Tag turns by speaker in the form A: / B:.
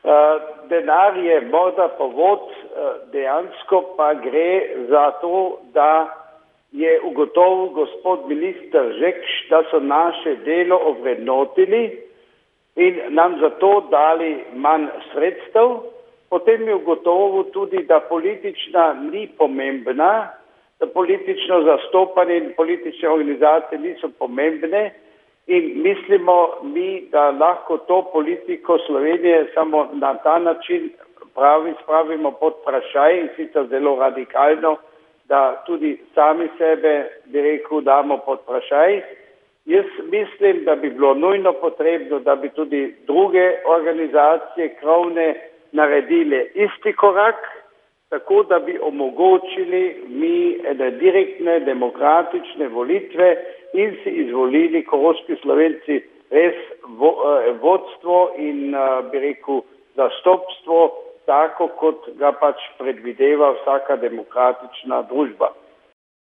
A: Denar je morda povod, dejansko pa gre za to, da je ugotovil gospod minister Žekš, da so naše delo ovrednotili in nam zato dali manj sredstev. Potem je ugotovil tudi, da politična ni pomembna, da politično zastopanje in politične organizacije niso pomembne in mislimo mi, da lahko to politiko Slovenije samo na ta način spravimo pod vprašaj in sicer zelo radikalno, da tudi sami sebe, bi rekel, damo pod vprašaj. Jaz mislim, da bi bilo nujno potrebno, da bi tudi druge organizacije krovne naredile isti korak, tako da bi omogočili mi ene direktne demokratične volitve in si izvolili koroški Slovenci res vodstvo in, bi rekel, zastopstvo tako, kot ga pač predvideva vsaka demokratična družba.